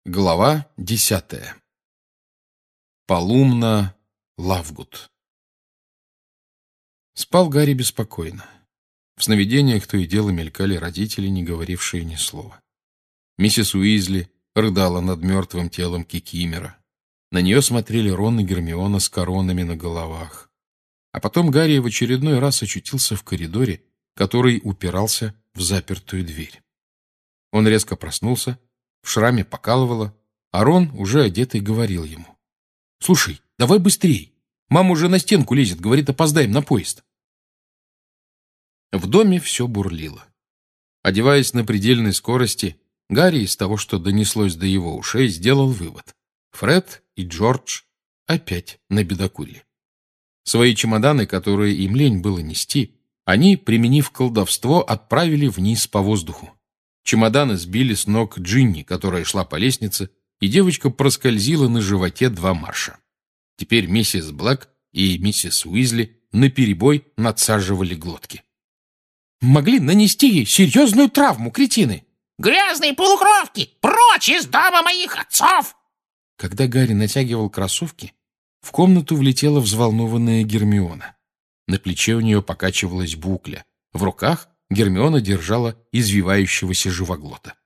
Глава 10. Полумна Лавгуд. Спал Гарри беспокойно. В сновидениях то и дело мелькали родители, не говорившие ни слова. Миссис Уизли рыдала над мертвым телом Кикимора. На нее смотрели Рон и Гермиона с коронами на головах. А потом Гарри в очередной раз очутился в коридоре, который упирался в запертую дверь. Он резко проснулся, в шраме покалывало, а Рон, уже одетый, говорил ему: «Слушай, давай быстрей. Мама уже на стенку лезет, говорит, опоздаем на поезд». В доме все бурлило. Одеваясь на предельной скорости, Гарри из того, что донеслось до его ушей, сделал вывод: Фред и Джордж опять набедокурили. Свои чемоданы, которые им лень было нести, они, применив колдовство, отправили вниз по воздуху. Чемоданы сбили с ног Джинни, которая шла по лестнице, и девочка проскользила на животе 2 марша. Теперь миссис Блэк и миссис Уизли наперебой надсаживали глотки. «Могли нанести ей серьезную травму, кретины!» «Грязные полукровки! Прочь из дома моих отцов!» Когда Гарри натягивал кроссовки, в комнату влетела взволнованная Гермиона. На плече у нее покачивалась букля. В руках Гермиона держала извивающегося живоглота.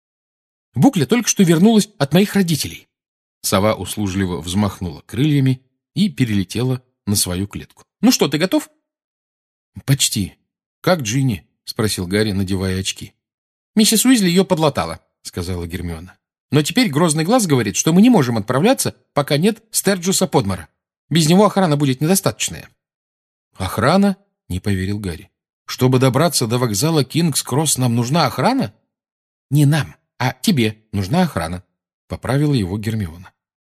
«Букля только что вернулась от моих родителей». Сова услужливо взмахнула крыльями и перелетела на свою клетку. «Ну что, ты готов?» «Почти. Как Джинни?» — спросил Гарри, надевая очки. «Миссис Уизли ее подлатала», — сказала Гермиона. «Но теперь Грозный Глаз говорит, что мы не можем отправляться, пока нет Стерджуса Подмора. Без него охрана будет недостаточная». «Охрана?» — не поверил Гарри. «Чтобы добраться до вокзала Кингс-Кросс, нам нужна охрана?» «Не нам, а тебе нужна охрана», — поправила его Гермиона.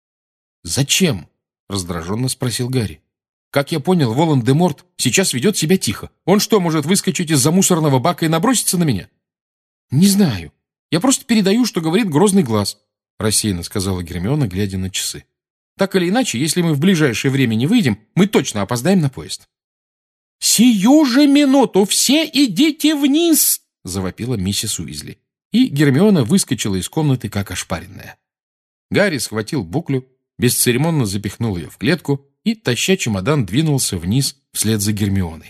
«Зачем?» — раздраженно спросил Гарри. «Как я понял, Волан-де-Морт сейчас ведет себя тихо. Он что, может выскочить из-за мусорного бака и наброситься на меня?» «Не знаю. Я просто передаю, что говорит Грозный Глаз», — рассеянно сказала Гермиона, глядя на часы. «Так или иначе, если мы в ближайшее время не выйдем, мы точно опоздаем на поезд». «Сию же минуту все идите вниз!» — завопила миссис Уизли. И Гермиона выскочила из комнаты, как ошпаренная. Гарри схватил буклю, бесцеремонно запихнул ее в клетку и, таща чемодан, двинулся вниз вслед за Гермионой.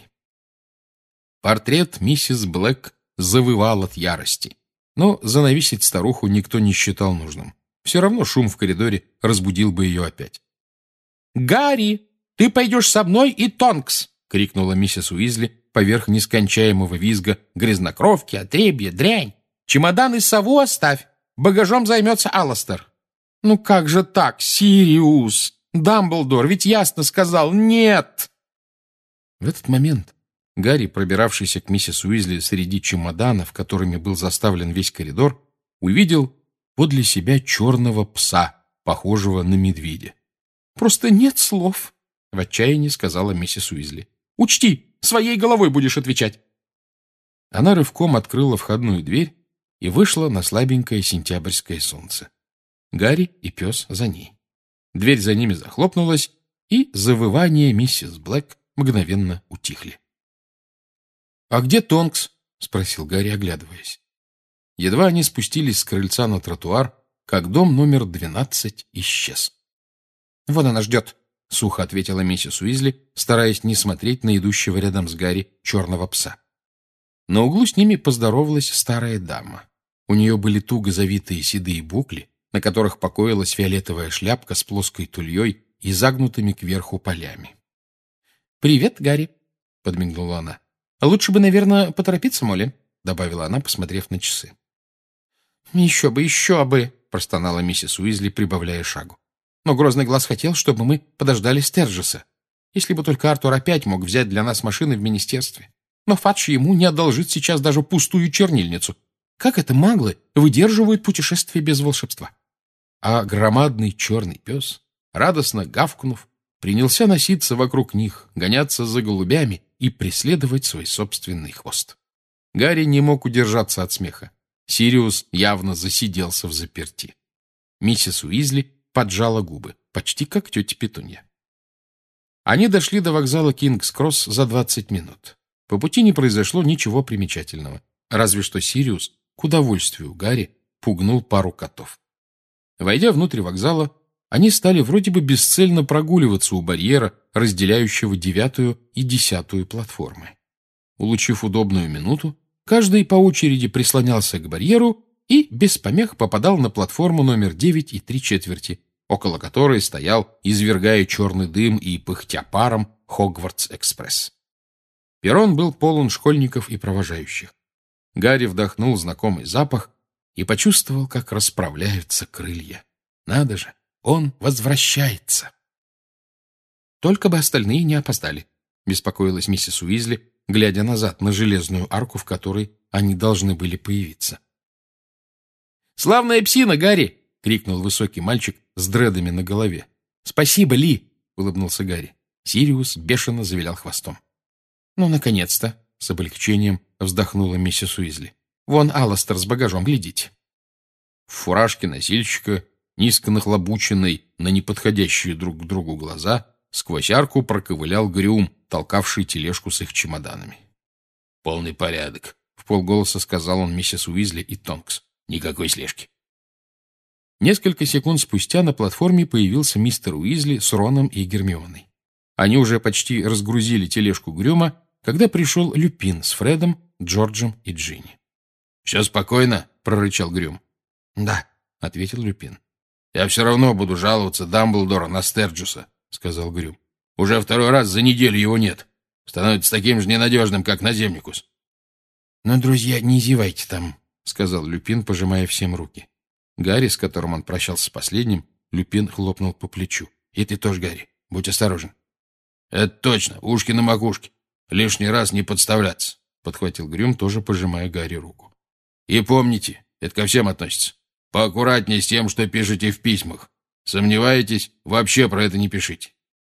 Портрет миссис Блэк завывал от ярости, но занавесить старуху никто не считал нужным. Все равно шум в коридоре разбудил бы ее опять. «Гарри, ты пойдешь со мной и Тонкс!» — крикнула миссис Уизли поверх нескончаемого визга: «Грязнокровки, отребье, дрянь! Чемодан и сову оставь! Багажом займется Алластер!» «Ну как же так, Сириус? Дамблдор ведь ясно сказал «нет»!» В этот момент Гарри, пробиравшийся к миссис Уизли среди чемоданов, которыми был заставлен весь коридор, увидел подле себя черного пса, похожего на медведя. «Просто нет слов», — в отчаянии сказала миссис Уизли. «Учти, своей головой будешь отвечать». Она рывком открыла входную дверь и вышла на слабенькое сентябрьское солнце. Гарри и пес за ней. Дверь за ними захлопнулась, и завывания миссис Блэк мгновенно утихли. «А где Тонкс?» — спросил Гарри, оглядываясь. Едва они спустились с крыльца на тротуар, как дом номер 12 исчез. «Вон она ждет», — сухо ответила миссис Уизли, стараясь не смотреть на идущего рядом с Гарри черного пса. На углу с ними поздоровалась старая дама. У нее были туго завитые седые букли, на которых покоилась фиолетовая шляпка с плоской тульей и загнутыми кверху полями. «Привет, Гарри», — подмигнула она. «Лучше бы, наверное, поторопиться, Молли», — добавила она, посмотрев на часы. «Еще бы», — простонала миссис Уизли, прибавляя шагу. «Но Грозный Глаз хотел, чтобы мы подождали Стерджеса. Если бы только Артур опять мог взять для нас машины в министерстве. Но Фадж ему не одолжит сейчас даже пустую чернильницу. Как это маглы выдерживают путешествие без волшебства?» А громадный черный пес, радостно гавкнув, принялся носиться вокруг них, гоняться за голубями и преследовать свой собственный хвост. Гарри не мог удержаться от смеха. Сириус явно засиделся взаперти. Миссис Уизли поджала губы, почти как тетя Петунья. Они дошли до вокзала Кингс-Кросс за 20 минут. По пути не произошло ничего примечательного, разве что Сириус, к удовольствию Гарри, пугнул пару котов. Войдя внутрь вокзала, они стали вроде бы бесцельно прогуливаться у барьера, разделяющего 9-ю и 10-ю платформы. Улучив удобную минуту, каждый по очереди прислонялся к барьеру и без помех попадал на платформу номер 9 и 3/4, около которой стоял, извергая черный дым и пыхтя паром, Хогвартс-экспресс. Перрон был полон школьников и провожающих. Гарри вдохнул знакомый запах и почувствовал, как расправляются крылья. Надо же, он возвращается. Только бы остальные не опоздали, беспокоилась миссис Уизли, глядя назад на железную арку, в которой они должны были появиться. «Славная псина, Гарри!» — крикнул высокий мальчик с дредами на голове. «Спасибо, Ли!» — улыбнулся Гарри. Сириус бешено завилял хвостом. «Ну, наконец-то!» — с облегчением вздохнула миссис Уизли. «Вон Алластер с багажом, глядите!» В фуражке носильщика, низко нахлобученной на неподходящие друг к другу глаза, сквозь арку проковылял Грюм, толкавший тележку с их чемоданами. «Полный порядок», — вполголоса сказал он миссис Уизли и Тонкс. «Никакой слежки». Несколько секунд спустя на платформе появился мистер Уизли с Роном и Гермионой. Они уже почти разгрузили тележку Грюма, когда пришел Люпин с Фредом, Джорджем и Джинни. «Все спокойно?» — прорычал Грюм. «Да», — ответил Люпин. «Я все равно буду жаловаться Дамблдору на Стерджуса», — сказал Грюм. «Уже второй раз за неделю его нет. Становится таким же ненадежным, как Наземникус». «Ну, друзья, не зевайте там», — сказал Люпин, пожимая всем руки. Гарри, с которым он прощался последним, Люпин хлопнул по плечу. «И ты тоже, Гарри, будь осторожен». «Это точно, ушки на макушке. Лишний раз не подставляться», — подхватил Грюм, тоже пожимая Гарри руку. «И помните, это ко всем относится. Поаккуратнее с тем, что пишете в письмах. Сомневаетесь, вообще про это не пишите».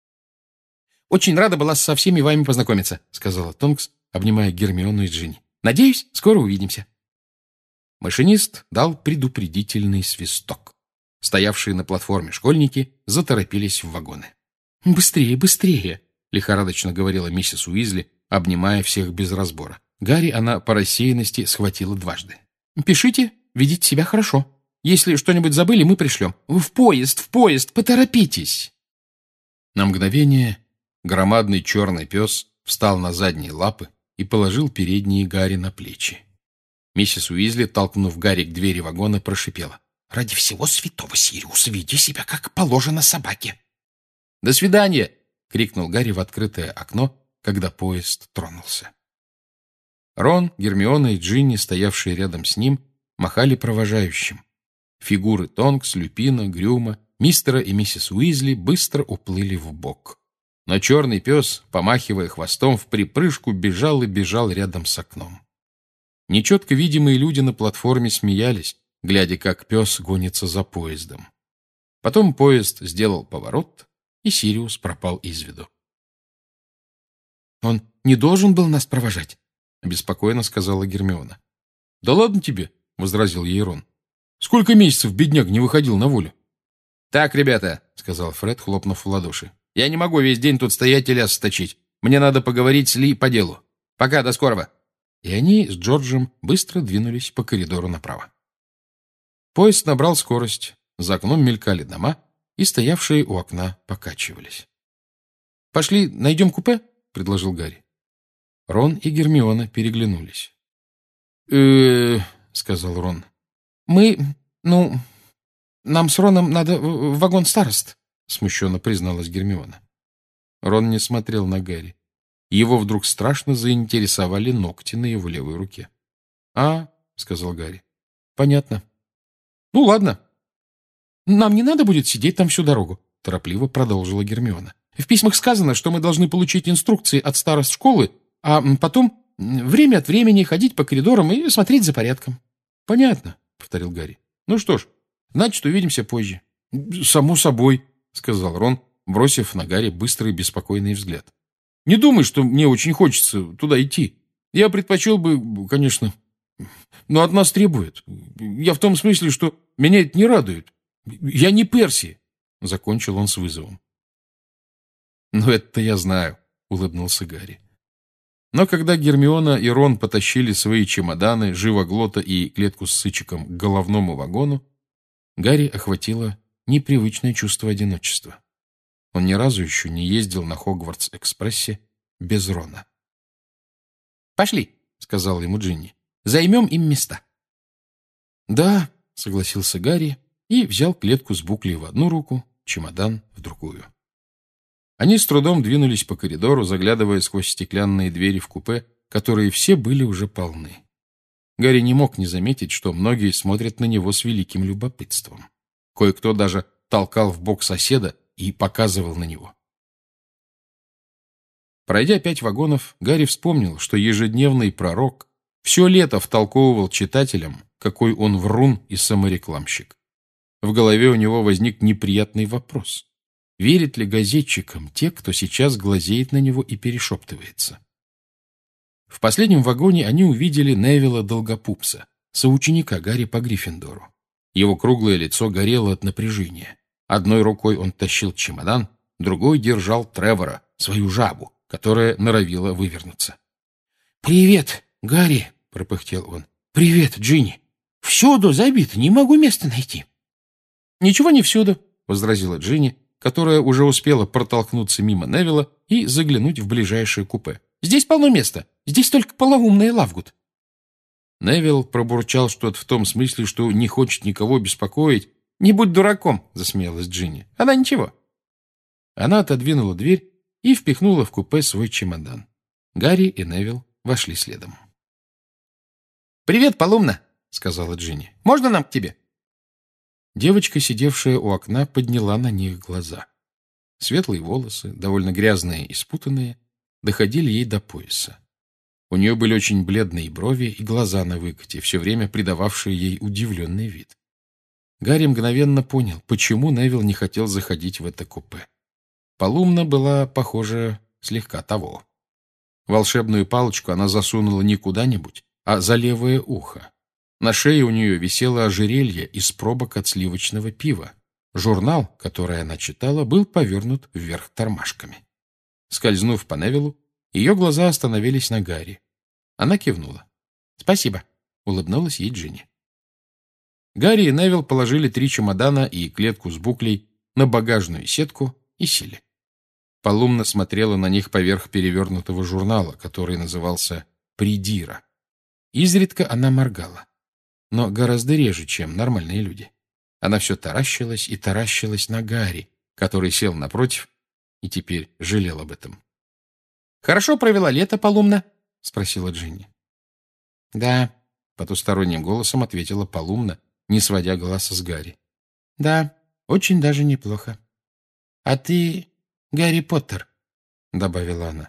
«Очень рада была со всеми вами познакомиться», — сказала Тонкс, обнимая Гермиону и Джинни. «Надеюсь, скоро увидимся». Машинист дал предупредительный свисток. Стоявшие на платформе школьники заторопились в вагоны. «Быстрее, быстрее!» — лихорадочно говорила миссис Уизли, обнимая всех без разбора. Гарри она по рассеянности схватила дважды. «Пишите, ведите себя хорошо. Если что-нибудь забыли, мы пришлем. В поезд, поторопитесь!» На мгновение громадный черный пес встал на задние лапы и положил передние Гарри на плечи. Миссис Уизли, толкнув Гарри к двери вагона, прошипела. «Ради всего святого, Сириус, веди себя, как положено собаке!» «До свидания!» — крикнул Гарри в открытое окно, когда поезд тронулся. Рон, Гермиона и Джинни, стоявшие рядом с ним, махали провожающим. Фигуры Тонкс, Люпина, Грюма, мистера и миссис Уизли быстро уплыли вбок. Но черный пес, помахивая хвостом, вприпрыжку бежал и бежал рядом с окном. Нечетко видимые люди на платформе смеялись, глядя, как пес гонится за поездом. Потом поезд сделал поворот, и Сириус пропал из виду. «Он не должен был нас провожать», — обеспокоенно сказала Гермиона. «Да ладно тебе», — возразил ей Рон. «Сколько месяцев бедняк не выходил на волю?» «Так, ребята», — сказал Фред, хлопнув в ладоши. «Я не могу весь день тут стоять и ляс точить. Мне надо поговорить с Ли по делу. Пока, до скорого». И они с Джорджем быстро двинулись по коридору направо. Поезд набрал скорость, за окном мелькали дома, и стоявшие у окна покачивались. «Пошли, найдем купе?» — предложил Гарри. Рон и Гермиона переглянулись. Сказал Рон. Нам с Роном надо в вагон старост», — смущенно призналась Гермиона. Рон не смотрел на Гарри. Его вдруг страшно заинтересовали ногти на его левой руке. «А, — сказал Гарри, — понятно. Ну, ладно». «Нам не надо будет сидеть там всю дорогу», — торопливо продолжила Гермиона. «В письмах сказано, что мы должны получить инструкции от старост школы, а потом время от времени ходить по коридорам и смотреть за порядком». «Понятно», — повторил Гарри. «Ну что ж, значит, увидимся позже». «Само собой», — сказал Рон, бросив на Гарри быстрый беспокойный взгляд. «Не думай, что мне очень хочется туда идти. Я предпочел бы, конечно, но от нас требуют. Я в том смысле, что меня это не радует. Я не Перси», — закончил он с вызовом. «Ну, это-то я знаю», — улыбнулся Гарри. Но когда Гермиона и Рон потащили свои чемоданы, живоглота и клетку с сычиком к головному вагону, Гарри охватило непривычное чувство одиночества. Он ни разу еще не ездил на Хогвартс-экспрессе без Рона. «Пошли», — сказала ему Джинни. «Займем им места». «Да», — согласился Гарри и взял клетку с буклей в одну руку, чемодан в другую. Они с трудом двинулись по коридору, заглядывая сквозь стеклянные двери в купе, которые все были уже полны. Гарри не мог не заметить, что многие смотрят на него с великим любопытством. Кое-кто даже толкал в бок соседа и показывал на него. Пройдя 5 вагонов, Гарри вспомнил, что ежедневный пророк все лето втолковывал читателям, какой он врун и саморекламщик. В голове у него возник неприятный вопрос. Верят ли газетчикам те, кто сейчас глазеет на него и перешептывается? В последнем вагоне они увидели Невилла Долгопупса, соученика Гарри по Гриффиндору. Его круглое лицо горело от напряжения. Одной рукой он тащил чемодан, другой держал Тревора, свою жабу, которая норовила вывернуться. «Привет, Гарри!» — пропыхтел он. «Привет, Джинни! Всюду забито, не могу места найти». «Ничего не всюду», — возразила Джинни, которая уже успела протолкнуться мимо Невилла и заглянуть в ближайшее купе. «Здесь полно места. Здесь только полоумный Лавгуд». Невилл пробурчал что-то в том смысле, что не хочет никого беспокоить. «Не будь дураком», — засмеялась Джинни. «Она ничего». Она отодвинула дверь и впихнула в купе свой чемодан. Гарри и Невилл вошли следом. «Привет, Полумна», — сказала Джинни. «Можно нам к тебе?» Девочка, сидевшая у окна, подняла на них глаза. Светлые волосы, довольно грязные и спутанные, доходили ей до пояса. У нее были очень бледные брови и глаза на выкате, все время придававшие ей удивленный вид. Гарри мгновенно понял, почему Невилл не хотел заходить в это купе. Полумна была, похоже, слегка того. Волшебную палочку она засунула не куда-нибудь, а за левое ухо. На шее у нее висело ожерелье из пробок от сливочного пива. Журнал, который она читала, был повернут вверх тормашками. Скользнув по Невиллу, ее глаза остановились на Гарри. Она кивнула. «Спасибо», — улыбнулась ей Джинни. Гарри и Невилл положили 3 чемодана и клетку с буклей на багажную сетку и сели. Полумна смотрела на них поверх перевернутого журнала, который назывался «Придира». Изредка она моргала, но гораздо реже, чем нормальные люди. Она все таращилась и таращилась на Гарри, который сел напротив и теперь жалел об этом. «Хорошо провела лето, Полумна?» — спросила Джинни. «Да», — потусторонним голосом ответила Полумна, не сводя глаза с Гарри. «Да, очень даже неплохо. А ты Гарри Поттер», — добавила она.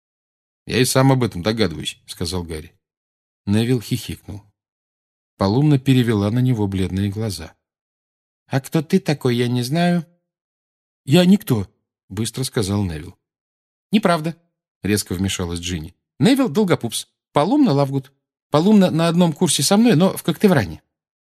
«Я и сам об этом догадываюсь», — сказал Гарри. Невилл хихикнул. Полумна перевела на него бледные глаза. «А кто ты такой, я не знаю». «Я никто», — быстро сказал Невилл. «Неправда», — резко вмешалась Джинни. «Невилл Долгопупс, Полумна Лавгуд. Полумна на одном курсе со мной, но в Когтевране».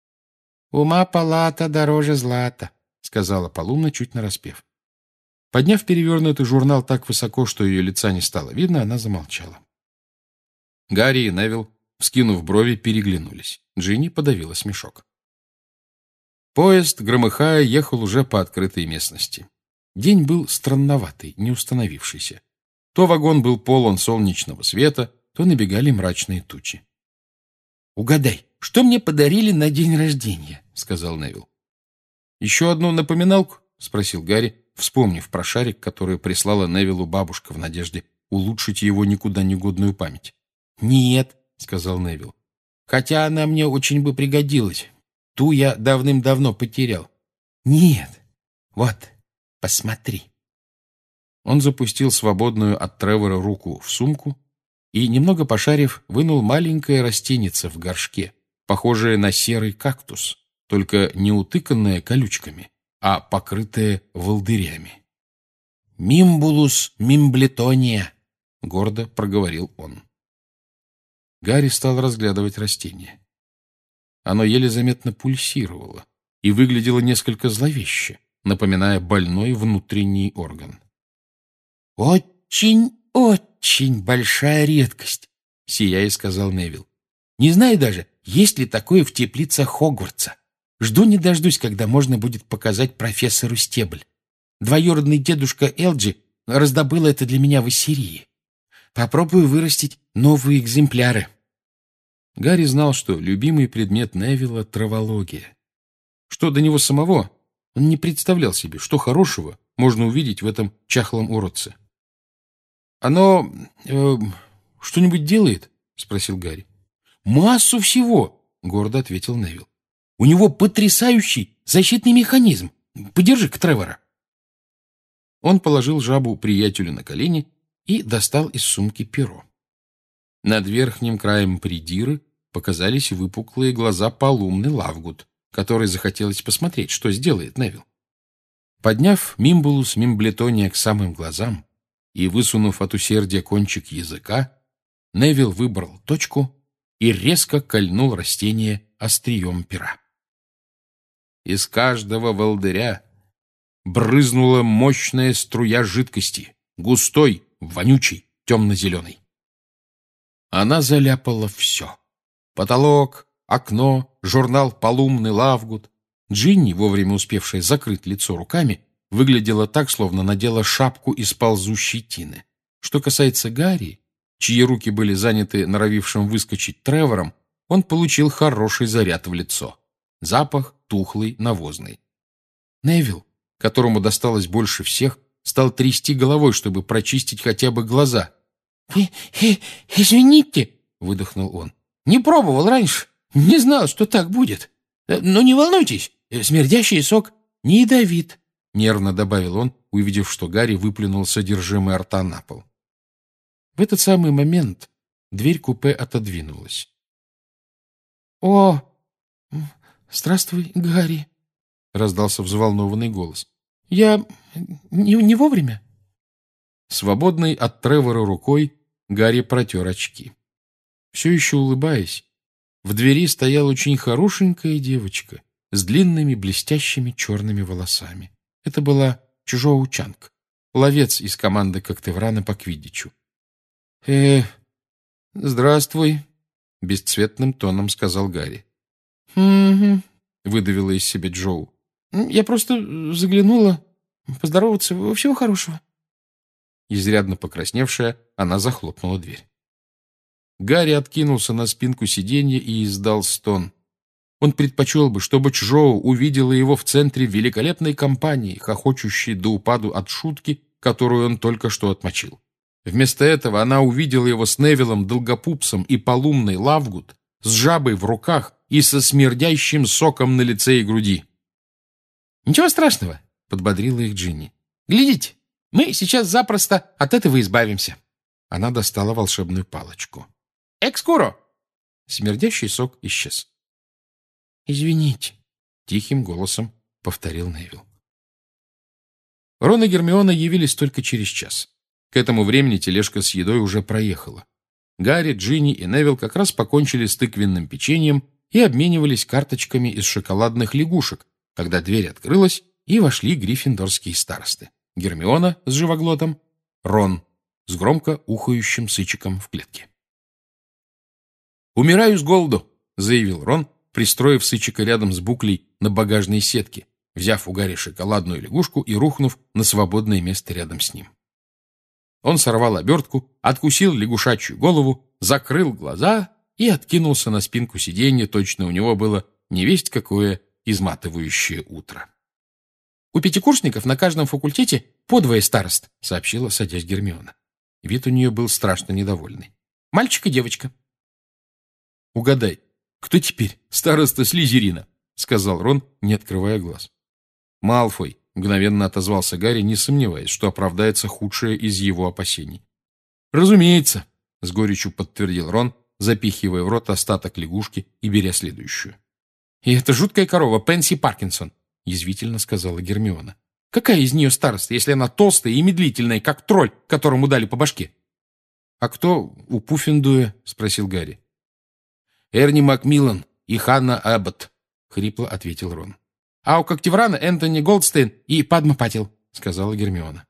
«Ума палата дороже злата», — сказала Полумна, чуть нараспев. Подняв перевернутый журнал так высоко, что ее лица не стало видно, она замолчала. Гарри и Невилл, вскинув брови, переглянулись. Джинни подавила смешок. Поезд, громыхая, ехал уже по открытой местности. День был странноватый, не установившийся. То вагон был полон солнечного света, то набегали мрачные тучи. «Угадай, что мне подарили на день рождения?» — сказал Невилл. «Еще одну напоминалку?» — спросил Гарри, вспомнив про шарик, который прислала Невиллу бабушка в надежде улучшить его никуда не годную память. «Нет», — сказал Невилл. «Хотя она мне очень бы пригодилась. Ту я давным-давно потерял». «Нет. Вот, посмотри». Он запустил свободную от Тревора руку в сумку и, немного пошарив, вынул маленькое растенице в горшке, похожее на серый кактус, только не утыканное колючками, а покрытое волдырями. «Мимбулус мимблетония», — гордо проговорил он. Гарри стал разглядывать растение. Оно еле заметно пульсировало и выглядело несколько зловеще, напоминая больной внутренний орган. «Очень большая редкость», — сияя сказал Невилл. «Не знаю даже, есть ли такое в теплицах Хогвартса. Жду не дождусь, когда можно будет показать профессору стебль. Двоюродный дедушка Элджи раздобыл это для меня в Ассирии. Попробую вырастить новые экземпляры». Гарри знал, что любимый предмет Невилла — травология. Что до него самого, он не представлял себе, что хорошего можно увидеть в этом чахлом уродце. «Оно что-нибудь делает?» — спросил Гарри. «Массу всего», — гордо ответил Невилл. «У него потрясающий защитный механизм. Подержи-ка Тревора». Он положил жабу приятелю на колени и достал из сумки перо. Над верхним краем придиры показались выпуклые глаза Полумны Лавгуд, которой захотелось посмотреть, что сделает Невилл. Подняв мимбулус мимблетония к самым глазам и высунув от усердия кончик языка, Невилл выбрал точку и резко кольнул растение острием пера. Из каждого волдыря брызнула мощная струя жидкости, густой, вонючий, темно-зеленый. Она заляпала все. Потолок, окно, журнал Полумны Лавгуд. Джинни, вовремя успевшая закрыть лицо руками, выглядела так, словно надела шапку из ползущей тины. Что касается Гарри, чьи руки были заняты норовившим выскочить Тревором, он получил хороший заряд в лицо. Запах тухлый, навозный. Невилл, которому досталось больше всех, стал трясти головой, чтобы прочистить хотя бы глаза. «Извините», — выдохнул он. «Не пробовал раньше. Не знал, что так будет. Но не волнуйтесь, смердящий сок не ядовит», — нервно добавил он, увидев, что Гарри выплюнул содержимое рта на пол. В этот самый момент дверь купе отодвинулась. «О, здравствуй, Гарри», — раздался взволнованный голос. «Я не вовремя?» Свободной от Тревора рукой Гарри протер очки. Все еще улыбаясь, в двери стояла очень хорошенькая девочка с длинными блестящими черными волосами. Это была Чжоу Чанг, ловец из команды Коктеврана по квиддичу. «Здравствуй», — бесцветным тоном сказал Гарри. «Угу», — выдавила из себя Джоу. «Я просто заглянула поздороваться. Всего хорошего». Изрядно покрасневшая, она захлопнула дверь. Гарри откинулся на спинку сиденья и издал стон. Он предпочел бы, чтобы Чжоу увидела его в центре великолепной компании, хохочущей до упаду от шутки, которую он только что отмочил. Вместо этого она увидела его с Невиллом Долгопупсом и Полумной Лавгуд, с жабой в руках и со смердящим соком на лице и груди. «Ничего страшного», — подбодрила их Джинни. «Глядите, мы сейчас запросто от этого избавимся». Она достала волшебную палочку. «Экскуро!» Смердящий сок исчез. «Извините», — тихим голосом повторил Невилл. Рон и Гермиона явились только через час. К этому времени тележка с едой уже проехала. Гарри, Джинни и Невилл как раз покончили с тыквенным печеньем и обменивались карточками из шоколадных лягушек, когда дверь открылась, и вошли гриффиндорские старосты. Гермиона с живоглотом, Рон с громко ухающим сычиком в клетке. «Умираю с голоду», — заявил Рон, пристроив сычика рядом с буклей на багажной сетке, взяв у Гарри шоколадную лягушку и рухнув на свободное место рядом с ним. Он сорвал обертку, откусил лягушачью голову, закрыл глаза и откинулся на спинку сиденья, точно у него было невесть какое изматывающее утро. «У пятикурсников на каждом факультете по 2 старост», — сообщила, садясь Гермиона. Вид у нее был страшно недовольный. «Мальчик и девочка». «Угадай, кто теперь староста Слизерина?» — сказал Рон, не открывая глаз. «Малфой», — мгновенно отозвался Гарри, не сомневаясь, что оправдается худшее из его опасений. «Разумеется», — с горечью подтвердил Рон, запихивая в рот остаток лягушки и беря следующую. «И это жуткая корова Пенси Паркинсон», — язвительно сказала Гермиона. «Какая из нее староста, если она толстая и медлительная, как тролль, которому дали по башке?» «А кто у Пуффендуя?» — спросил Гарри. «Эрни Макмиллан и Ханна Эбботт», — хрипло ответил Рон. «А у Коктеврана Энтони Голдстейн и Падма Патил», — сказала Гермиона.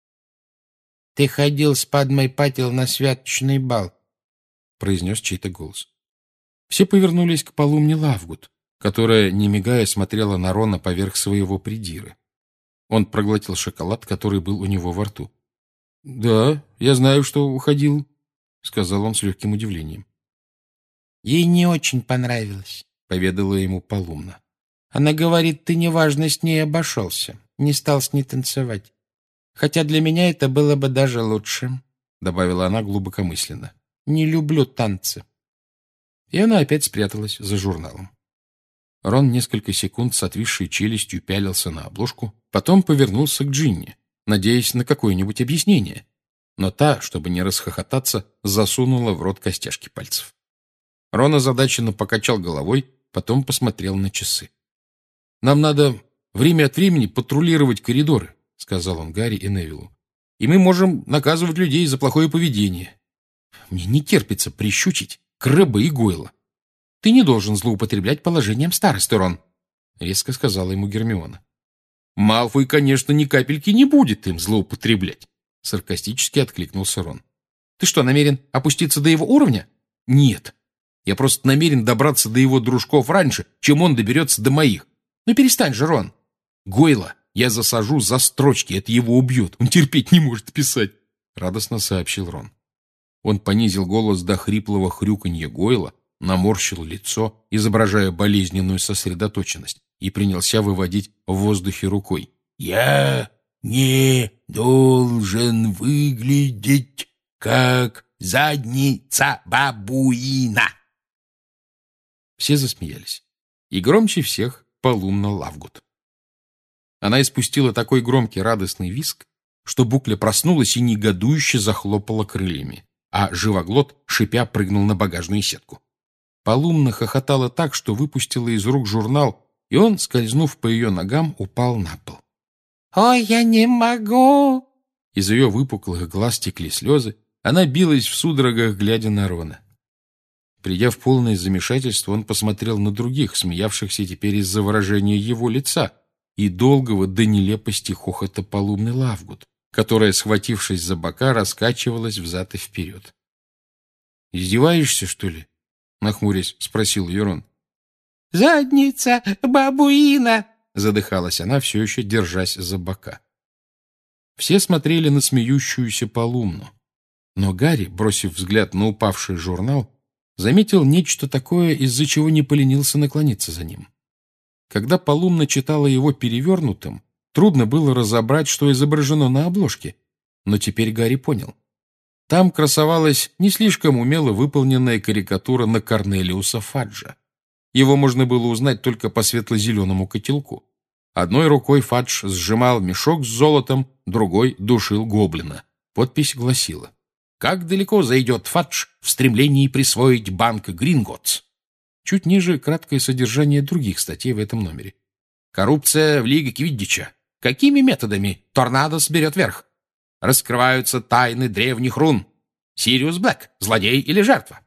«Ты ходил с Падмой Патил на святочный бал», — произнес чей-то голос. Все повернулись к Полумне Лавгуд, которая, не мигая, смотрела на Рона поверх своего придиры. Он проглотил шоколад, который был у него во рту. «Да, я знаю, что уходил», — сказал он с легким удивлением. «Ей не очень понравилось», — поведала ему Полумна. «Она говорит, ты неважно с ней обошелся, не стал с ней танцевать. Хотя для меня это было бы даже лучше», — добавила она глубокомысленно. «Не люблю танцы». И она опять спряталась за журналом. Рон несколько секунд с отвисшей челюстью пялился на обложку, потом повернулся к Джинни, надеясь на какое-нибудь объяснение. Но та, чтобы не расхохотаться, засунула в рот костяшки пальцев. Рон озадаченно покачал головой, потом посмотрел на часы. «Нам надо время от времени патрулировать коридоры», — сказал он Гарри и Невиллу. «И мы можем наказывать людей за плохое поведение. Мне не терпится прищучить Крэбба и Гойла». «Ты не должен злоупотреблять положением старосты, Рон», — резко сказала ему Гермиона. «Малфой, конечно, ни капельки не будет им злоупотреблять», — саркастически откликнулся Рон. «Ты что, намерен опуститься до его уровня?» «Нет. Я просто намерен добраться до его дружков раньше, чем он доберется до моих. Ну перестань же, Рон. Гойла я засажу за строчки, это его убьет. Он терпеть не может писать», — радостно сообщил Рон. Он понизил голос до хриплого хрюканья Гойла, наморщил лицо, изображая болезненную сосредоточенность, и принялся выводить в воздухе рукой. «Я не должен выглядеть как задница бабуина». Все засмеялись. И громче всех Полумна Лавгуд. Она испустила такой громкий радостный визг, что Букля проснулась и негодующе захлопала крыльями, а Живоглот, шипя, прыгнул на багажную сетку. Полумна хохотала так, что выпустила из рук журнал, и он, скользнув по ее ногам, упал на пол. «Ой, я не могу!» Из ее выпуклых глаз текли слезы. Она билась в судорогах, глядя на Рона. Придя в полное замешательство, он посмотрел на других, смеявшихся теперь из-за выражения его лица и долгого до нелепости хохота Полумны Лавгуд, которая, схватившись за бока, раскачивалась взад и вперед. «Издеваешься, что ли?» — нахмурясь, спросил ее Рон. «Задница бабуина!» — задыхалась она, все еще держась за бока. Все смотрели на смеющуюся Полумну, но Гарри, бросив взгляд на упавший журнал, заметил нечто такое, из-за чего не поленился наклониться за ним. Когда Полумна читала его перевернутым, трудно было разобрать, что изображено на обложке, но теперь Гарри понял. Там красовалась не слишком умело выполненная карикатура на Корнелиуса Фаджа. Его можно было узнать только по светло-зеленому котелку. Одной рукой Фадж сжимал мешок с золотом, другой душил гоблина. Подпись гласила: «Как далеко зайдет Фадж в стремлении присвоить банк Гринготс?» Чуть ниже краткое содержание других статей в этом номере. «Коррупция в Лиге Квиддича. Какими методами Торнадос берет верх? Раскрываются тайны древних рун. Сириус Блэк, злодей или жертва?»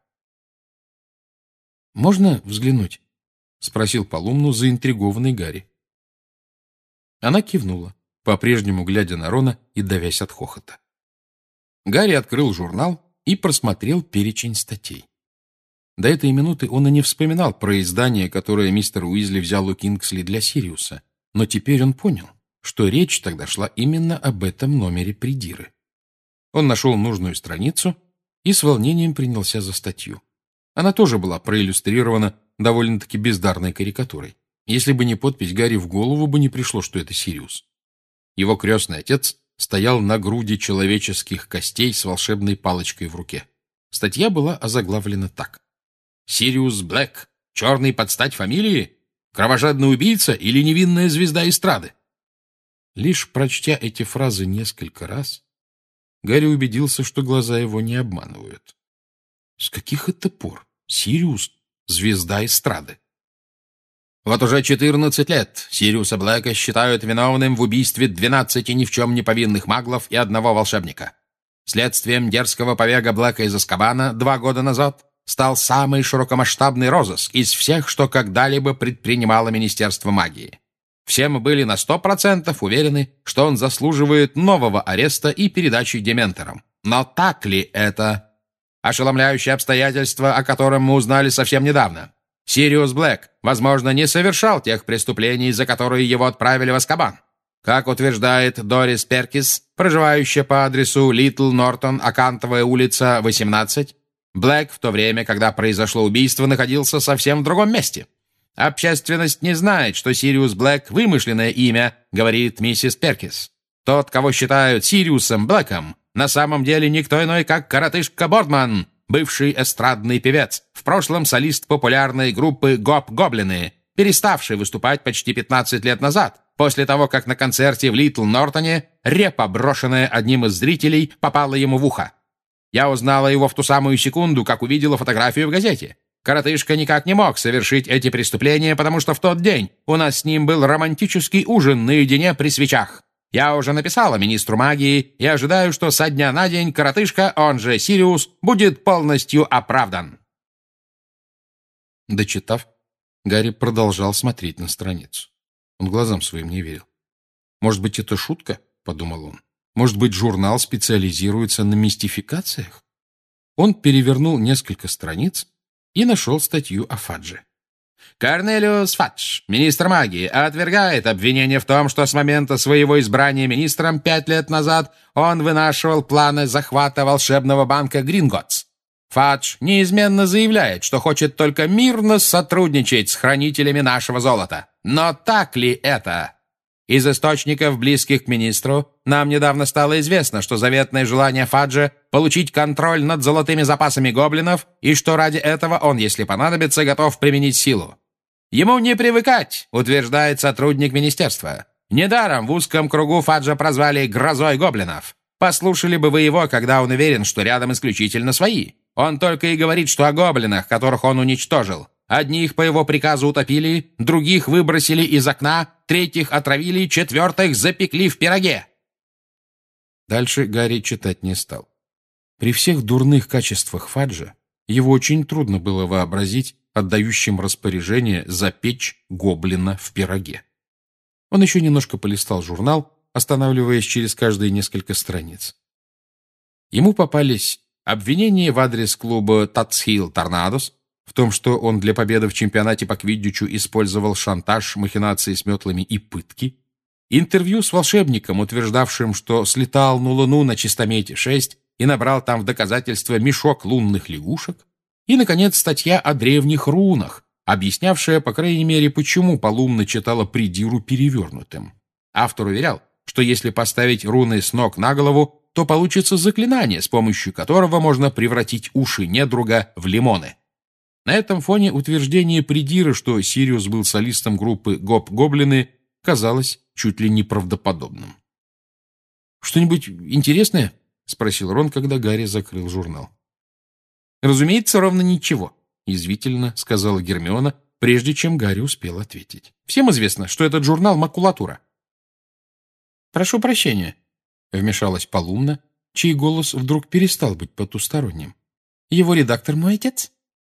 «Можно взглянуть?» — спросил Полумну заинтригованный Гарри. Она кивнула, по-прежнему глядя на Рона и давясь от хохота. Гарри открыл журнал и просмотрел перечень статей. До этой минуты он и не вспоминал про издание, которое мистер Уизли взял у Кингсли для Сириуса, но теперь он понял, что речь тогда шла именно об этом номере придиры. Он нашел нужную страницу и с волнением принялся за статью. Она тоже была проиллюстрирована довольно-таки бездарной карикатурой. Если бы не подпись, Гарри в голову бы не пришло, что это Сириус. Его крестный отец стоял на груди человеческих костей с волшебной палочкой в руке. Статья была озаглавлена так: «Сириус Блэк, черный под стать фамилии? Кровожадный убийца или невинная звезда эстрады?» Лишь прочтя эти фразы несколько раз, Гарри убедился, что глаза его не обманывают. С каких это пор Сириус — звезда эстрады? Вот уже 14 лет Сириуса Блэка считают виновным в убийстве 12 ни в чем не повинных маглов и одного волшебника. Следствием дерзкого побега Блэка из Азкабана 2 года назад стал самый широкомасштабный розыск из всех, что когда-либо предпринимало Министерство магии. Все мы были на 100% уверены, что он заслуживает нового ареста и передачи дементорам. Но так ли это? Ошеломляющее обстоятельство, о котором мы узнали совсем недавно. Сириус Блэк, возможно, не совершал тех преступлений, за которые его отправили в Азкабан. Как утверждает Дорис Перкис, проживающая по адресу Литл Нортон, Акантовая улица, 18, Блэк в то время, когда произошло убийство, находился совсем в другом месте. «Общественность не знает, что Сириус Блэк — вымышленное имя», — говорит миссис Перкис. «Тот, кого считают Сириусом Блэком, на самом деле никто иной, как коротышка Бордман, бывший эстрадный певец, в прошлом солист популярной группы «Гоп-гоблины», переставший выступать почти 15 лет назад, после того, как на концерте в Литл Нортоне репа, брошенная одним из зрителей, попала ему в ухо. Я узнала его в ту самую секунду, как увидела фотографию в газете. Коротышка никак не мог совершить эти преступления, потому что в тот день у нас с ним был романтический ужин наедине при свечах. Я уже написала министру магии и ожидаю, что со дня на день коротышка, он же Сириус, будет полностью оправдан». Дочитав, Гарри продолжал смотреть на страницу. Он глазам своим не верил. «Может быть, это шутка?» — подумал он. «Может быть, журнал специализируется на мистификациях?» Он перевернул несколько страниц и нашел статью о Фадже. Корнелиус Фадж, министр магии, отвергает обвинение в том, что с момента своего избрания министром 5 лет назад он вынашивал планы захвата волшебного банка Гринготс. Фадж неизменно заявляет, что хочет только мирно сотрудничать с хранителями нашего золота. Но так ли это? Из источников, близких к министру, нам недавно стало известно, что заветное желание Фаджа — получить контроль над золотыми запасами гоблинов, и что ради этого он, если понадобится, готов применить силу. Ему не привыкать, утверждает сотрудник министерства. Недаром в узком кругу Фаджа прозвали «грозой гоблинов». Послушали бы вы его, когда он уверен, что рядом исключительно свои. Он только и говорит, что о гоблинах, которых он уничтожил. Одних по его приказу утопили, других выбросили из окна, третьих отравили, четвертых запекли в пироге. Дальше Гарри читать не стал. При всех дурных качествах Фаджа его очень трудно было вообразить отдающим распоряжение запечь гоблина в пироге. Он еще немножко полистал журнал, останавливаясь через каждые несколько страниц. Ему попались обвинения в адрес клуба «Татсхилл Торнадос», в том, что он для победы в чемпионате по квиддичу использовал шантаж, махинации с метлами и пытки, интервью с волшебником, утверждавшим, что слетал на Луну на Чистомете-6 и набрал там в доказательство мешок лунных лягушек, и, наконец, статья о древних рунах, объяснявшая, по крайней мере, почему Полумна читала придиру перевернутым. Автор уверял, что если поставить руны с ног на голову, то получится заклинание, с помощью которого можно превратить уши недруга в лимоны. На этом фоне утверждение придира, что Сириус был солистом группы «Гоп-гоблины», казалось чуть ли не правдоподобным. «Что-нибудь интересное?» — спросил Рон, когда Гарри закрыл журнал. «Разумеется, ровно ничего», — язвительно сказала Гермиона, прежде чем Гарри успел ответить. «Всем известно, что этот журнал — макулатура». «Прошу прощения», — вмешалась Полумна, чей голос вдруг перестал быть потусторонним. «Его редактор мой отец?»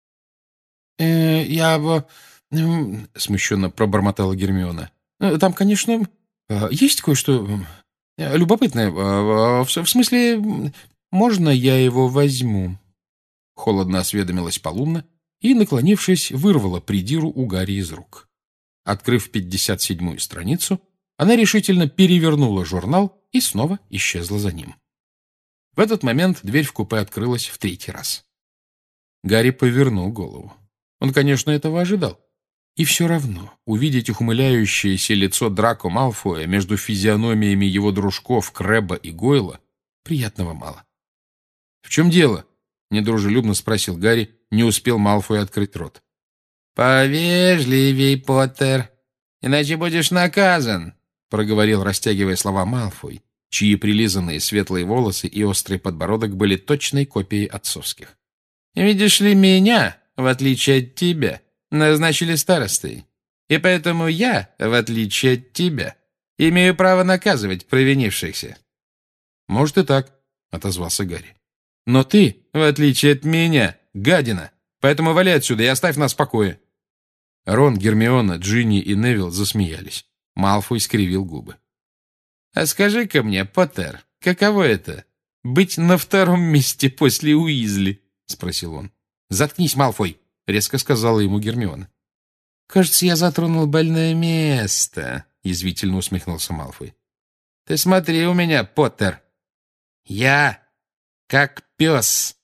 «Я смущенно пробормотала Гермиона. «Там, конечно, есть кое-что любопытное. В смысле, можно я его возьму?» Холодно осведомилась Полумна и, наклонившись, вырвала придиру у Гарри из рук. Открыв 57-ю страницу, она решительно перевернула журнал и снова исчезла за ним. В этот момент дверь в купе открылась в 3-й раз. Гарри повернул голову. Он, конечно, этого ожидал. И все равно увидеть ухмыляющееся лицо Драко Малфоя между физиономиями его дружков Крэбба и Гойла приятного мало. «В чем дело?» — недружелюбно спросил Гарри, не успел Малфой открыть рот. «Повежливей, Поттер, иначе будешь наказан», — проговорил, растягивая слова, Малфой, чьи прилизанные светлые волосы и острый подбородок были точной копией отцовских. «Видишь ли, меня, в отличие от тебя, назначили старостой, и поэтому я, в отличие от тебя, имею право наказывать провинившихся». «Может и так», — отозвался Гарри. «Но ты, в отличие от меня, гадина, поэтому вали отсюда и оставь нас в покое». Рон, Гермиона, Джинни и Невилл засмеялись. Малфой скривил губы. «А скажи-ка мне, Поттер, каково это — быть на 2-м месте после Уизли?» — спросил он. «Заткнись, Малфой!» — резко сказала ему Гермиона. «Кажется, я затронул больное место», — язвительно усмехнулся Малфой. «Ты смотри у меня, Поттер. Я как пес,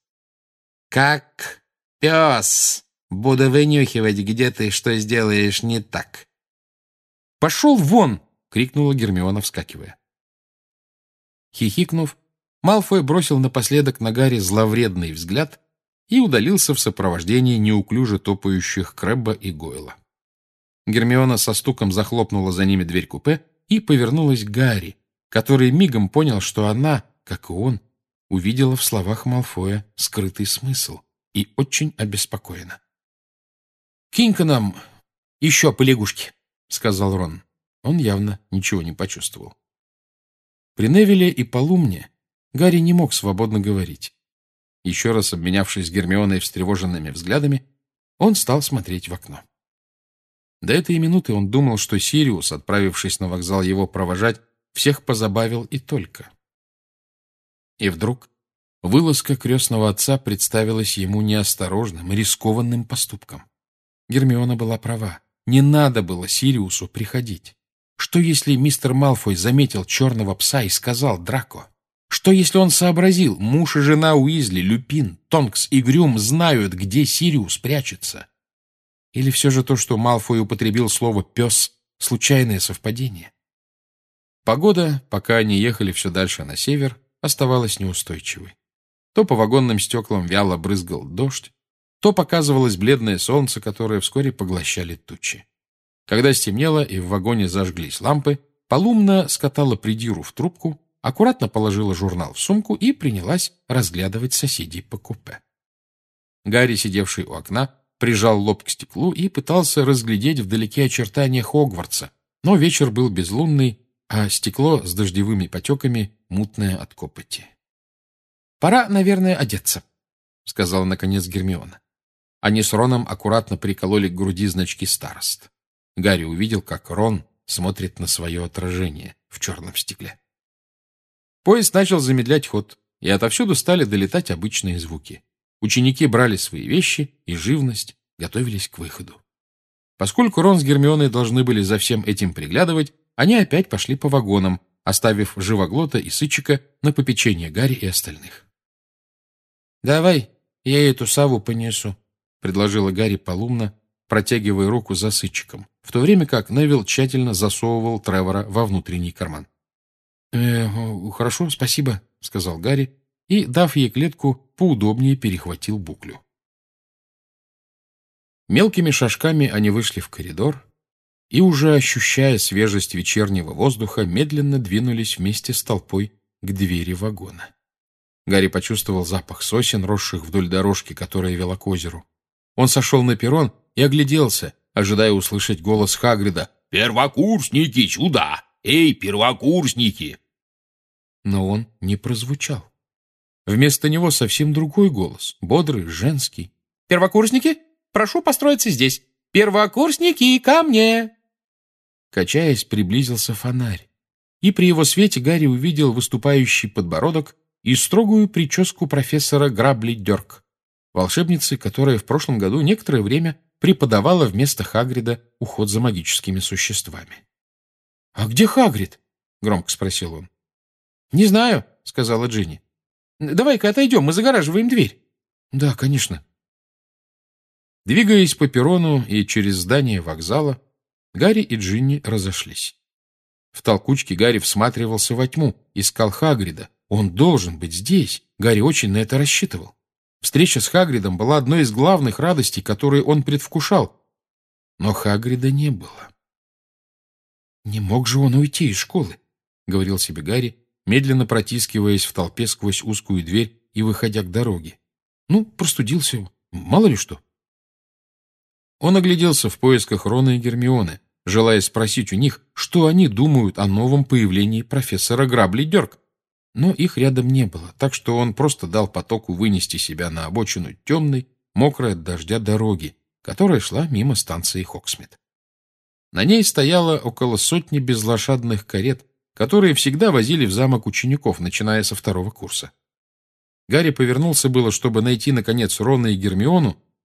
буду вынюхивать, где ты что сделаешь не так». «Пошел вон!» — крикнула Гермиона, вскакивая. Хихикнув, Малфой бросил напоследок на Гарри зловредный взгляд и удалился в сопровождении неуклюже топающих Крэбба и Гойла. Гермиона со стуком захлопнула за ними дверь купе и повернулась к Гарри, который мигом понял, что она, как и он, увидела в словах Малфоя скрытый смысл и очень обеспокоена. «Кинь-ка нам еще по лягушке», — сказал Рон. Он явно ничего не почувствовал. При Невиле и Полумне Гарри не мог свободно говорить. Еще раз обменявшись с Гермионой встревоженными взглядами, он стал смотреть в окно. До этой минуты он думал, что Сириус, отправившись на вокзал его провожать, всех позабавил и только. И вдруг вылазка крестного отца представилась ему неосторожным, рискованным поступком. Гермиона была права. Не надо было Сириусу приходить. Что, если мистер Малфой заметил черного пса и сказал Драко? Что, если он сообразил, муж и жена Уизли, Люпин, Тонкс и Грюм знают, где Сириус прячется? Или все же то, что Малфой употребил слово «пес» — случайное совпадение? Погода, пока они ехали все дальше на север, оставалась неустойчивой. То по вагонным стеклам вяло брызгал дождь, то показывалось бледное солнце, которое вскоре поглощали тучи. Когда стемнело и в вагоне зажглись лампы, Полумна скатала придиру в трубку, аккуратно положила журнал в сумку и принялась разглядывать соседей по купе. Гарри, сидевший у окна, прижал лоб к стеклу и пытался разглядеть вдалеке очертания Хогвартса, но вечер был безлунный, а стекло с дождевыми потеками мутное от копоти. «Пора, наверное, одеться», — сказала наконец Гермиона. Они с Роном аккуратно прикололи к груди значки старост. Гарри увидел, как Рон смотрит на свое отражение в черном стекле. Поезд начал замедлять ход, и отовсюду стали долетать обычные звуки. Ученики брали свои вещи и живность, готовились к выходу. Поскольку Рон с Гермионой должны были за всем этим приглядывать, они опять пошли по вагонам, оставив Живоглота и Сычика на попечение Гарри и остальных. «Давай, я эту сову понесу», — предложила Гарри Полумна, протягивая руку за Сычиком, в то время как Невилл тщательно засовывал Тревора во внутренний карман. «Хорошо, спасибо», — сказал Гарри, и, дав ей клетку, поудобнее перехватил буклю. Мелкими шажками они вышли в коридор и, уже ощущая свежесть вечернего воздуха, медленно двинулись вместе с толпой к двери вагона. Гарри почувствовал запах сосен, росших вдоль дорожки, которая вела к озеру. Он сошел на перрон и огляделся, ожидая услышать голос Хагрида: «Первокурсники, сюда! Эй, первокурсники!» Но он не прозвучал. Вместо него совсем другой голос, бодрый, женский. «Первокурсники, прошу построиться здесь. Первокурсники, ко мне!» Качаясь, приблизился фонарь, и при его свете Гарри увидел выступающий подбородок и строгую прическу профессора Грабли-Дёрк, волшебницы, которая в прошлом году некоторое время преподавала вместо Хагрида уход за магическими существами. «А где Хагрид?» — громко спросил он. «Не знаю», — сказала Джинни. «Давай-ка отойдем, мы загораживаем дверь». «Да, конечно». Двигаясь по перрону и через здание вокзала, Гарри и Джинни разошлись. В толкучке Гарри всматривался во тьму, искал Хагрида. Он должен быть здесь. Гарри очень на это рассчитывал. Встреча с Хагридом была одной из главных радостей, которые он предвкушал. Но Хагрида не было. «Не мог же он уйти из школы», — говорил себе Гарри, медленно протискиваясь в толпе сквозь узкую дверь и выходя к дороге. «Ну, простудился, мало ли что». Он огляделся в поисках Рона и Гермионы, желая спросить у них, что они думают о новом появлении профессора Грабли-Дёрк. Но их рядом не было, так что он просто дал потоку вынести себя на обочину темной, мокрой от дождя дороги, которая шла мимо станции Хоксмит. На ней стояло около сотни безлошадных карет, которые всегда возили в замок учеников, начиная со 2-го курса. Гарри повернулся было, чтобы найти, наконец, Рона и Гермиону,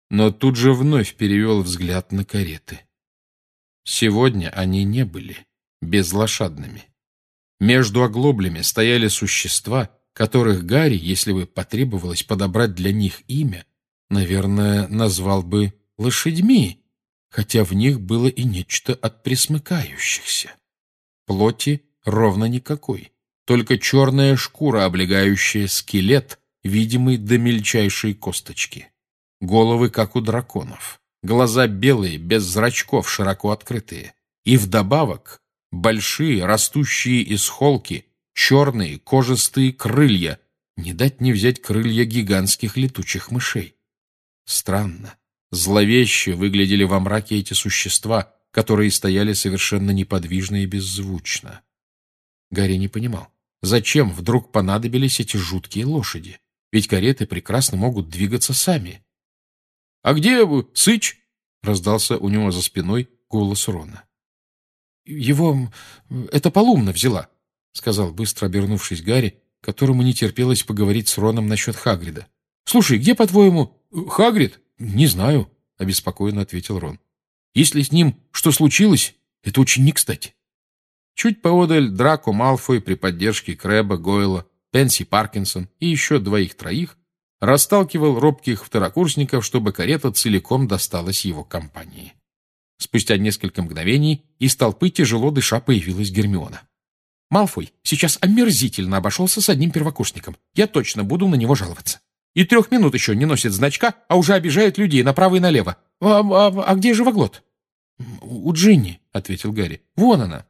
но тут же вновь перевел взгляд на кареты. Сегодня они не были безлошадными. Между оглоблями стояли существа, которых Гарри, если бы потребовалось подобрать для них имя, наверное, назвал бы лошадьми, хотя в них было и нечто от пресмыкающихся. Плоти ровно никакой, только черная шкура, облегающая скелет, видимый до мельчайшей косточки. Головы, как у драконов, глаза белые, без зрачков, широко открытые. И вдобавок большие, растущие из холки, черные кожистые крылья, не дать не взять крылья гигантских летучих мышей. Странно, зловеще выглядели во мраке эти существа, которые стояли совершенно неподвижно и беззвучно. Гарри не понимал, зачем вдруг понадобились эти жуткие лошади, ведь кареты прекрасно могут двигаться сами. — А где Сыч? — раздался у него за спиной голос Рона. — Его эта Полумна взяла, — сказал, быстро обернувшись Гарри, которому не терпелось поговорить с Роном насчет Хагрида. — Слушай, где, по-твоему, Хагрид? — Не знаю, — обеспокоенно ответил Рон. — Если с ним что случилось, это очень не кстати. Чуть поодаль Драко Малфой при поддержке Крэба, Гойла, Пенси Паркинсон и еще двоих-троих расталкивал робких второкурсников, чтобы карета целиком досталась его компании. Спустя несколько мгновений из толпы тяжело дыша появилась Гермиона. «Малфой сейчас омерзительно обошелся с одним первокурсником. Я точно буду на него жаловаться. И 3 минут еще не носит значка, а уже обижает людей направо и налево. А где живоглот?» «У Джинни», — ответил Гарри. «Вон она».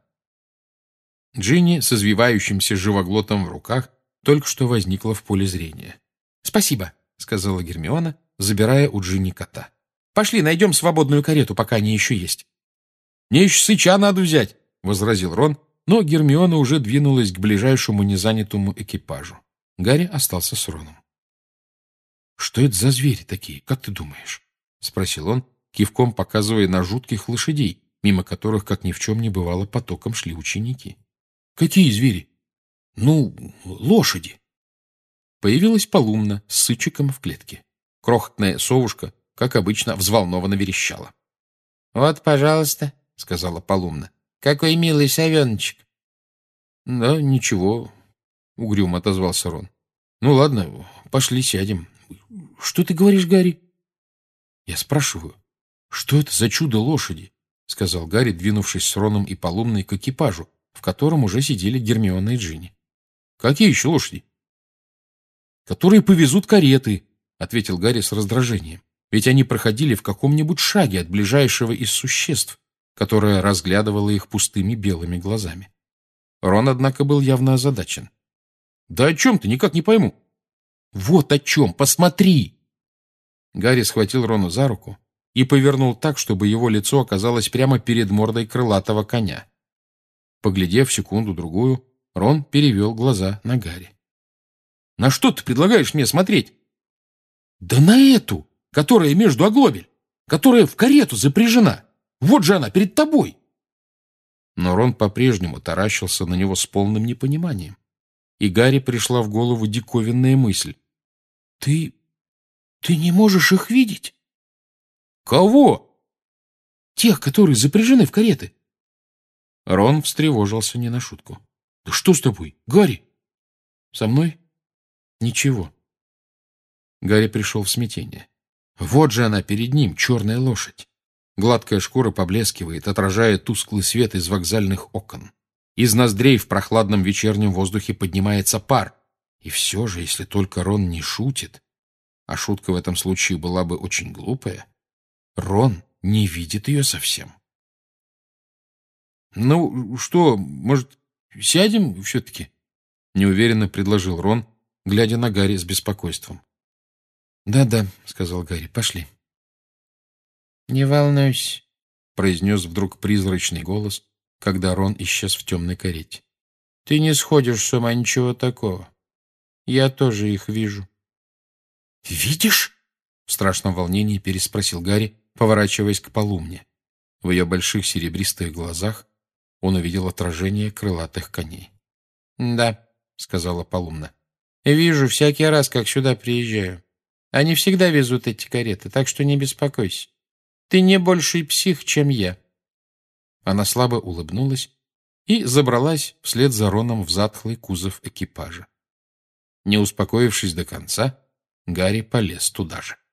Джинни с извивающимся живоглотом в руках только что возникла в поле зрения. «Спасибо», — сказала Гермиона, забирая у Джинни кота. «Пошли, найдем свободную карету, пока они еще есть». «Мне еще Сыча надо взять», — возразил Рон, но Гермиона уже двинулась к ближайшему незанятому экипажу. Гарри остался с Роном. «Что это за звери такие, как ты думаешь?» — спросил он, кивком показывая на жутких лошадей, мимо которых, как ни в чем не бывало, потоком шли ученики. «Какие звери?» «Ну, лошади». Появилась Полумна с Сычиком в клетке. Крохотная совушка, как обычно, взволнованно верещала. «Вот, пожалуйста», — сказала Полумна. «Какой милый совеночек». «Да, ничего», — угрюмо отозвался Рон. «Ну ладно, пошли сядем». «Что ты говоришь, Гарри?» «Я спрашиваю, что это за чудо лошади?» — сказал Гарри, двинувшись с Роном и Полумной к экипажу, в котором уже сидели Гермиона и Джинни. «Какие еще лошади?» «Которые повезут кареты», — ответил Гарри с раздражением. «Ведь они проходили в каком-нибудь шаге от ближайшего из существ, которое разглядывало их пустыми белыми глазами». Рон, однако, был явно озадачен. «Да о чем ты? Никак не пойму». «Вот о чем! Посмотри!» Гарри схватил Рона за руку и повернул так, чтобы его лицо оказалось прямо перед мордой крылатого коня. Поглядев секунду-другую, Рон перевел глаза на Гарри. «На что ты предлагаешь мне смотреть?» «Да на эту, которая между оглобель, которая в карету запряжена. Вот же она, перед тобой!» Но Рон по-прежнему таращился на него с полным непониманием. И Гарри пришла в голову диковинная мысль. «Ты не можешь их видеть?» «Кого?» «Тех, которые запряжены в кареты». Рон встревожился не на шутку. «Да что с тобой, Гарри?» «Со мной? Ничего». Гарри пришел в смятение. Вот же она перед ним, черная лошадь. Гладкая шкура поблескивает, отражая тусклый свет из вокзальных окон. Из ноздрей в прохладном вечернем воздухе поднимается пар. И все же, если только Рон не шутит, а шутка в этом случае была бы очень глупая, Рон не видит ее совсем. «Ну что, может, сядем все-таки?» — неуверенно предложил Рон, глядя на Гарри с беспокойством. «Да-да», — сказал Гарри, — «пошли». «Не волнуйся», — произнес вдруг призрачный голос, когда Рон исчез в темной карете. «Ты не сходишь с ума, ничего такого. Я тоже их вижу». «Видишь?» — в страшном волнении переспросил Гарри, поворачиваясь к Полумне. В ее больших серебристых глазах он увидел отражение крылатых коней. «Да», — сказала Полумна, — «вижу всякий раз, как сюда приезжаю. Они всегда везут эти кареты, так что не беспокойся. Ты не больший псих, чем я». Она слабо улыбнулась и забралась вслед за Роном в затхлый кузов экипажа. Не успокоившись до конца, Гарри полез туда же.